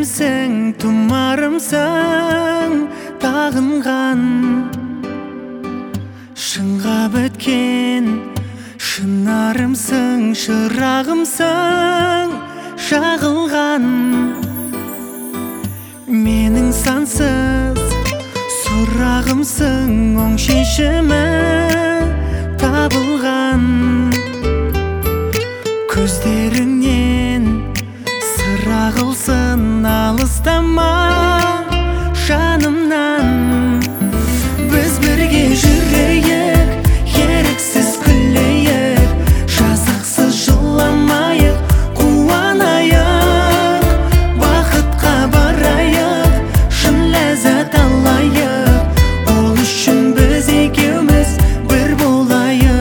Гүлімсің, тұмарымсың, тағынған шыңға біткен шынарымсың, шырағымсың, жағылған менің сансыз сұрағымсың, оң шешімі табылған көздеріңнен сыр ағылсын, алыстама жанымнан. Біз бірге жүрейік, еріксіз күлейік, жазықсыз жыламайық, қуанайық, бақытқа барайық, шын ләззат алайық, ол үшін біз екеуміз бір болайық.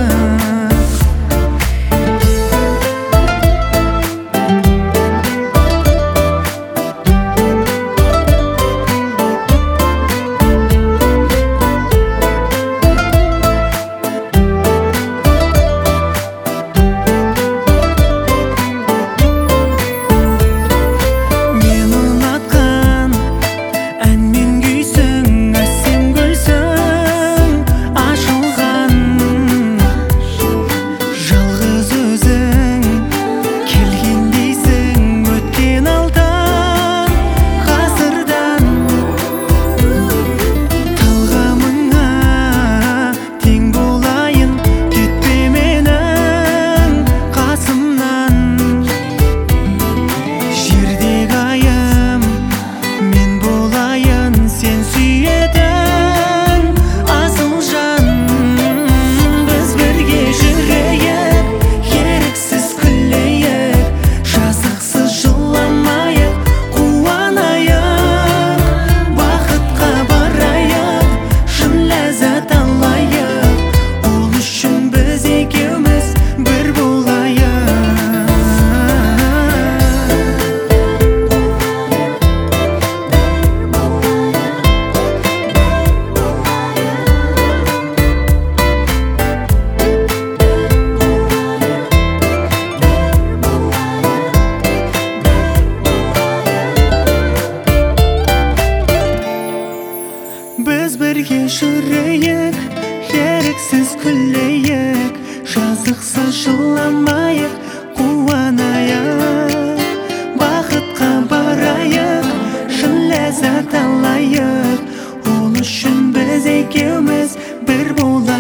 Біз бірге жүрейік, еріксіз күлейік, жазықсыз жыламайық, қуанайық, бақытқа барайық, шын ләззат алайық, ол үшін біз екеуміз бір болайық.